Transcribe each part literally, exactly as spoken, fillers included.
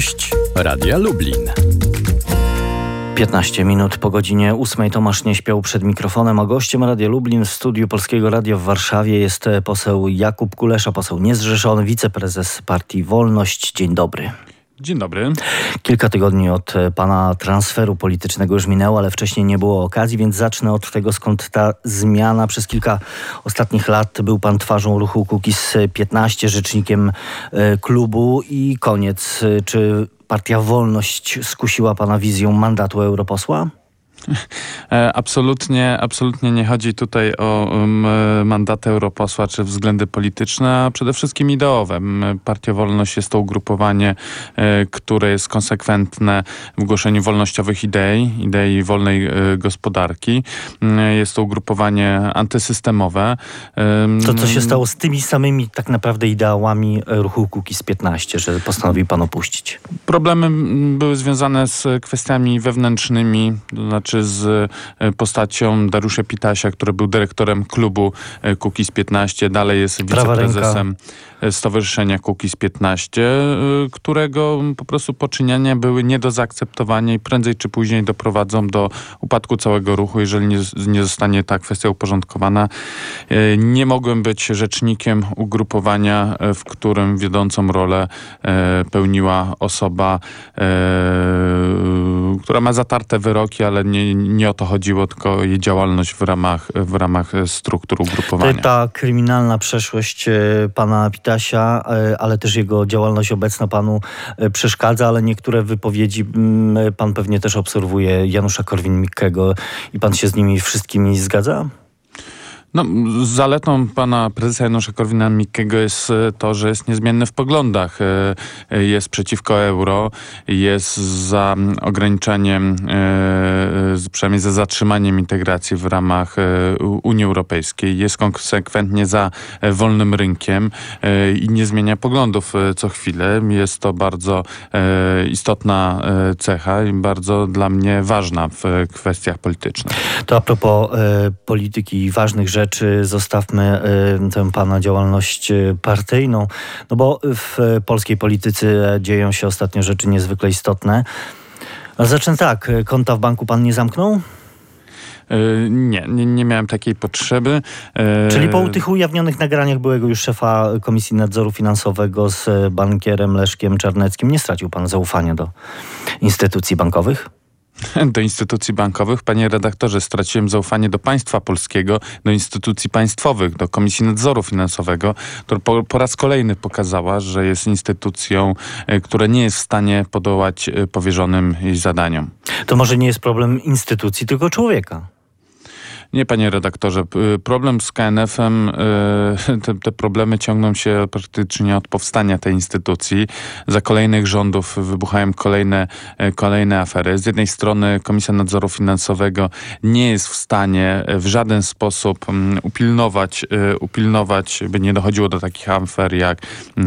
Gość Radia Lublin. piętnaście minut po godzinie ósmej. Tomasz Nieśpiał przed mikrofonem, a gościem Radia Lublin w studiu Polskiego Radia w Warszawie jest poseł Jakub Kulesza, poseł niezrzeszony, wiceprezes partii Wolność. Dzień dobry. Dzień dobry. Kilka tygodni od pana transferu politycznego już minęło, ale wcześniej nie było okazji, więc zacznę od tego, skąd ta zmiana. Przez kilka ostatnich lat był pan twarzą ruchu Kukiz piętnaście, rzecznikiem klubu i koniec. Czy partia Wolność skusiła pana wizją mandatu europosła? Absolutnie, absolutnie nie chodzi tutaj o um, mandaty europosła czy względy polityczne, a przede wszystkim ideowe. Partia Wolność jest to ugrupowanie, e, które jest konsekwentne w głoszeniu wolnościowych idei, idei wolnej e, gospodarki. E, jest to ugrupowanie antysystemowe. E, to co się stało z tymi samymi tak naprawdę ideałami ruchu Kukiz piętnaście, że postanowił pan opuścić? Problemy były związane z kwestiami wewnętrznymi, to znaczy z postacią Dariusza Pitasia, który był dyrektorem klubu Kukiz piętnaście, dalej jest wiceprezesem Stowarzyszenia Kukiz piętnaście, którego po prostu poczyniania były nie do zaakceptowania i prędzej czy później doprowadzą do upadku całego ruchu, jeżeli nie, nie zostanie ta kwestia uporządkowana. Nie mogłem być rzecznikiem ugrupowania, w którym wiodącą rolę pełniła osoba, która ma zatarte wyroki, ale nie, nie o to chodziło, tylko jej działalność w ramach, w ramach struktur ugrupowania. Ta kryminalna przeszłość pana Pitasia, ale też jego działalność obecna panu przeszkadza, ale niektóre wypowiedzi pan pewnie też obserwuje Janusza Korwin-Mikkego i pan się z nimi wszystkimi zgadza? No, zaletą pana prezesa Janusza Korwina-Mikkego jest to, że jest niezmienny w poglądach. Jest przeciwko euro, jest za ograniczeniem, przynajmniej za zatrzymaniem integracji w ramach Unii Europejskiej. Jest konsekwentnie za wolnym rynkiem i nie zmienia poglądów co chwilę. Jest to bardzo istotna cecha i bardzo dla mnie ważna w kwestiach politycznych. To a propos polityki i ważnych rzeczy, czy zostawmy y, tę pana działalność partyjną, no bo w polskiej polityce dzieją się ostatnio rzeczy niezwykle istotne. Ale zacznę tak, konta w banku pan nie zamknął? Nie, nie, nie miałem takiej potrzeby. Czyli po tych ujawnionych nagraniach byłego już szefa Komisji Nadzoru Finansowego z bankierem Leszkiem Czarneckim nie stracił pan zaufania do instytucji bankowych? Do instytucji bankowych, panie redaktorze, straciłem zaufanie do państwa polskiego, do instytucji państwowych, do Komisji Nadzoru Finansowego, która po, po raz kolejny pokazała, że jest instytucją, która nie jest w stanie podołać powierzonym jej zadaniom. To może nie jest problem instytucji, tylko człowieka. Nie, panie redaktorze. Problem z K N F-em, te, te problemy ciągną się praktycznie od powstania tej instytucji. Za kolejnych rządów wybuchają kolejne, kolejne afery. Z jednej strony Komisja Nadzoru Finansowego nie jest w stanie w żaden sposób upilnować, upilnować, by nie dochodziło do takich afer jak,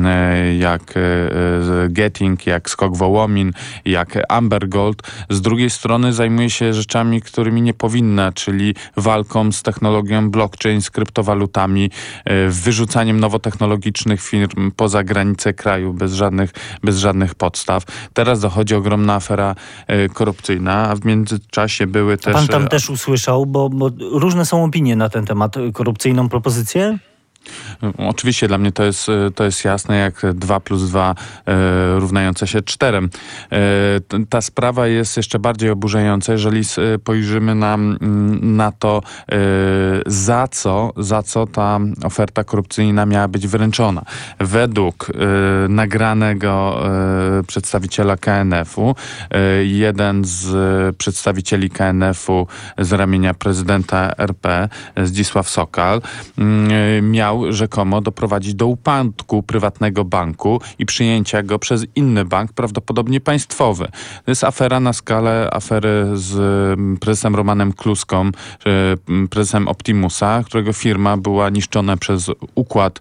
jak Geting, jak Skok Wołomin, jak Amber Gold. Z drugiej strony zajmuje się rzeczami, którymi nie powinna, czyli walką z technologią blockchain, z kryptowalutami, wyrzucaniem nowotechnologicznych firm poza granice kraju bez żadnych, bez żadnych podstaw. Teraz dochodzi ogromna afera korupcyjna, a w międzyczasie były też... Pan tam też usłyszał, bo, bo różne są opinie na ten temat. Korupcyjną propozycję? Oczywiście dla mnie to jest, to jest jasne, jak dwa plus dwa e, równające się czterem. E, ta sprawa jest jeszcze bardziej oburzająca, jeżeli spojrzymy na, na to, e, za co, za co ta oferta korupcyjna miała być wręczona. Według e, nagranego e, przedstawiciela K N F-u, e, jeden z przedstawicieli K N F-u z ramienia prezydenta R P, Zdzisław Sokal, e, miał rzekomo doprowadzić do upadku prywatnego banku i przyjęcia go przez inny bank, prawdopodobnie państwowy. To jest afera na skalę afery z prezesem Romanem Kluską, prezesem Optimusa, którego firma była niszczona przez układ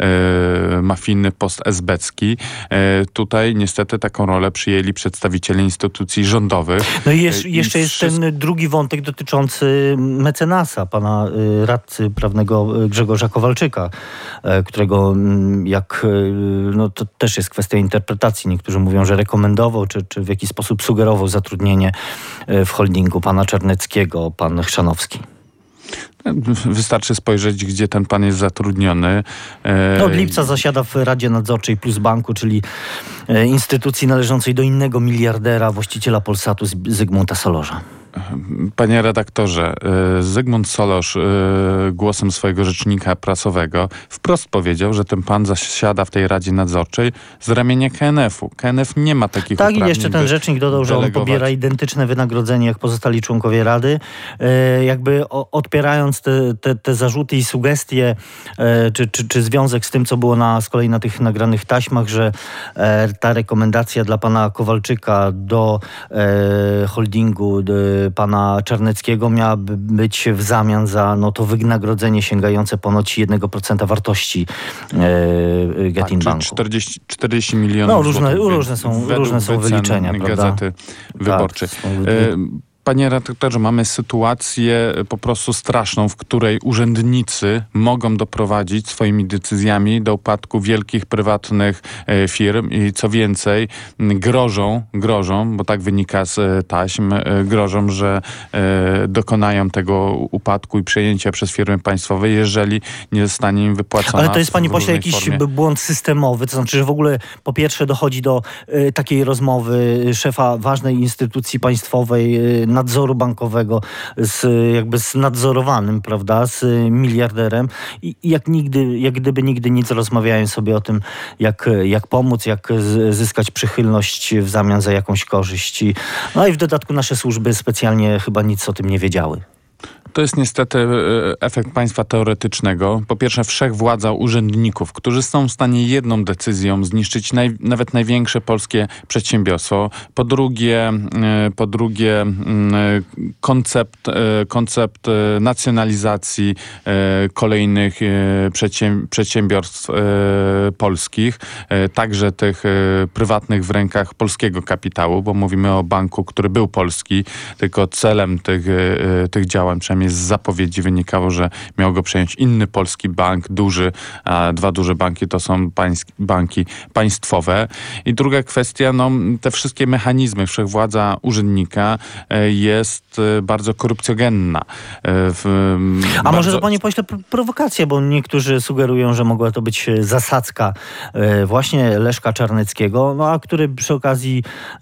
e, mafijny post-esbecki. E, tutaj niestety taką rolę przyjęli przedstawiciele instytucji rządowych. No i jeszcze, I jeszcze jest wszystko... ten drugi wątek dotyczący mecenasa, pana y, radcy prawnego Grzegorza Kowalczyka. Kowalczyka, którego jak, no to też jest kwestia interpretacji. Niektórzy mówią, że rekomendował, czy, czy w jakiś sposób sugerował zatrudnienie w holdingu pana Czarneckiego, pan Chrzanowski. Wystarczy spojrzeć, gdzie ten pan jest zatrudniony. No, od lipca zasiada w Radzie Nadzorczej Plus Banku, czyli instytucji należącej do innego miliardera, właściciela Polsatu, Zygmunta Solorza. Panie redaktorze, Zygmunt Solorz głosem swojego rzecznika prasowego wprost powiedział, że ten pan zasiada w tej Radzie Nadzorczej z ramienia K N F u. K N F nie ma takich uprawnień. Tak, i uprawnień, jeszcze ten rzecznik dodał, że on pobiera identyczne wynagrodzenie jak pozostali członkowie Rady. Jakby odpierając te, te, te zarzuty i sugestie, czy, czy, czy związek z tym, co było na, z kolei na tych nagranych taśmach, że ta rekomendacja dla pana Kowalczyka do holdingu, do pana Czarneckiego miałaby być w zamian za no, to wynagrodzenie sięgające ponoć jednego procenta wartości e, Getin tak, Banku. czterdzieści, czterdzieści milionów no, różne, złotych. Różne są, różne są wyliczenia, prawda? Gazety Wyborczej. Tak, Panie redaktorze, mamy sytuację po prostu straszną, w której urzędnicy mogą doprowadzić swoimi decyzjami do upadku wielkich prywatnych firm i co więcej grożą, grożą, bo tak wynika z taśm, grożą, że dokonają tego upadku i przejęcia przez firmy państwowe, jeżeli nie zostanie im wypłacona. Ale to jest, panie pośle, jakiś formie. błąd systemowy, to znaczy, że w ogóle po pierwsze dochodzi do y, takiej rozmowy szefa ważnej instytucji państwowej, y, nadzoru bankowego z jakby z nadzorowanym, prawda, z miliarderem i, i jak nigdy, jak gdyby nigdy nic rozmawiają sobie o tym, jak, jak pomóc, jak z, zyskać przychylność w zamian za jakąś korzyść. I, no i w dodatku nasze służby specjalnie chyba nic o tym nie wiedziały. To jest niestety efekt państwa teoretycznego. Po pierwsze, wszechwładza urzędników, którzy są w stanie jedną decyzją zniszczyć naj, nawet największe polskie przedsiębiorstwo. Po drugie, po drugie koncept, koncept nacjonalizacji kolejnych przedsiębiorstw polskich, także tych prywatnych w rękach polskiego kapitału, bo mówimy o banku, który był polski, tylko celem tych, tych działań, przynajmniej z zapowiedzi wynikało, że miał go przejąć inny polski bank, duży, a dwa duże banki to są pański, banki państwowe. I druga kwestia, no te wszystkie mechanizmy, wszechwładza urzędnika jest bardzo korupcjogenna. W, a bardzo... może to, panie pośle, prowokacja, bo niektórzy sugerują, że mogła to być zasadzka właśnie Leszka Czarneckiego, no a który przy okazji,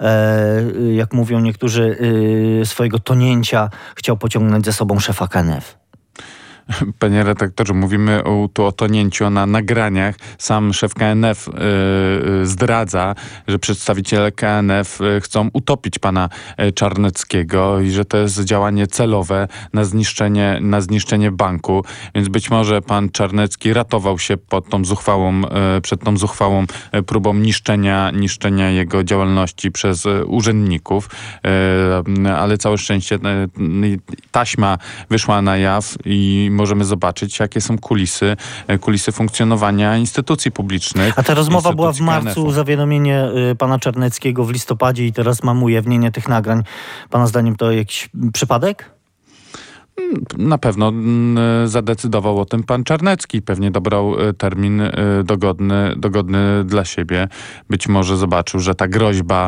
jak mówią niektórzy, swojego tonięcia chciał pociągnąć ze sobą szefa K N F. Panie redaktorze, mówimy o, tu o tonięciu na nagraniach. Sam szef K N F yy, zdradza, że przedstawiciele K N F chcą utopić pana Czarneckiego i że to jest działanie celowe na zniszczenie, na zniszczenie banku. Więc być może pan Czarnecki ratował się pod tą zuchwałą, yy, przed tą zuchwałą próbą niszczenia, niszczenia jego działalności przez urzędników. Yy, ale całe szczęście yy, taśma wyszła na jaw i możemy zobaczyć, jakie są kulisy, kulisy funkcjonowania instytucji publicznych. A ta rozmowa była w marcu, zawiadomienie y, pana Czarneckiego w listopadzie i teraz mam ujawnienie tych nagrań. Pana zdaniem to jakiś przypadek? Na pewno zadecydował o tym pan Czarnecki. Pewnie dobrał termin dogodny, dogodny dla siebie. Być może zobaczył, że ta groźba,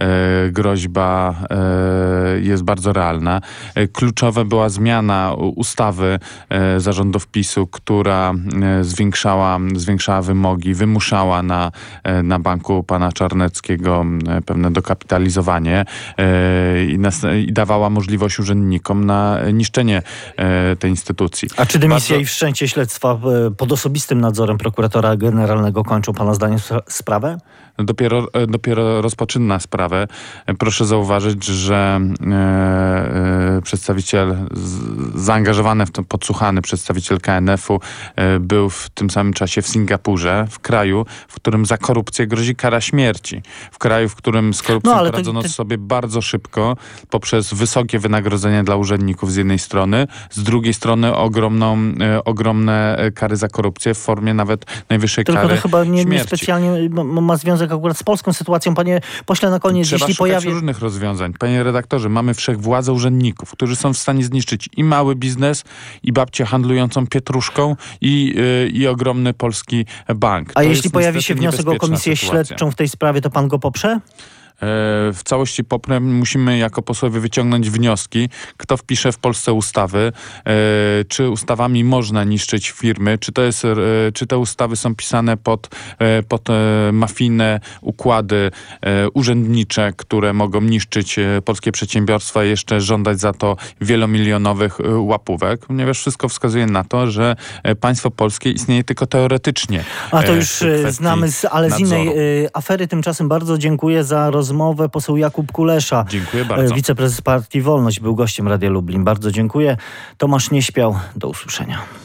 groźba jest bardzo realna. Kluczowa była zmiana ustawy zarządów PiSu, która zwiększała, zwiększała wymogi, wymuszała na, na banku pana Czarneckiego pewne dokapitalizowanie i, nas, i dawała możliwość urzędnikom na niszczenie tej instytucji. A czy dymisja Bardzo... i wszczęcie śledztwa pod osobistym nadzorem prokuratora generalnego kończą pana zdaniem sprawę? Dopiero, dopiero rozpoczyna sprawę. Proszę zauważyć, że e, e, przedstawiciel, z, zaangażowany w to, podsłuchany przedstawiciel K N F u e, był w tym samym czasie w Singapurze, w kraju, w którym za korupcję grozi kara śmierci. W kraju, w którym z korupcją no, poradzono to, to... sobie bardzo szybko poprzez wysokie wynagrodzenia dla urzędników z jednej strony, z drugiej strony ogromną, e, ogromne kary za korupcję w formie nawet najwyższej Tylko kary to chyba nie, śmierci. nie specjalnie ma, ma związek związek akurat z polską sytuacją. Panie pośle, na koniec, Trzeba jeśli szukać pojawi... różnych rozwiązań. Panie redaktorze, mamy wszechwładzę urzędników, którzy są w stanie zniszczyć i mały biznes, i babcię handlującą pietruszką, i, yy, i ogromny polski bank. A To jeśli jest pojawi się niestety wniosek o komisję niebezpieczna śledczą w tej sprawie, to pan go poprze? w całości poprę, musimy jako posłowie wyciągnąć wnioski, kto wpisze w Polsce ustawy, czy ustawami można niszczyć firmy, czy to jest, czy te ustawy są pisane pod, pod mafijne układy urzędnicze, które mogą niszczyć polskie przedsiębiorstwa i jeszcze żądać za to wielomilionowych łapówek, ponieważ wszystko wskazuje na to, że państwo polskie istnieje tylko teoretycznie. A to już znamy, z, ale z innej afery. Tymczasem bardzo dziękuję za rozmowę. Poseł Jakub Kulesza, dziękuję bardzo. Wiceprezes Partii Wolność, był gościem Radia Lublin. Bardzo dziękuję. Tomasz Nieśpiał, do usłyszenia.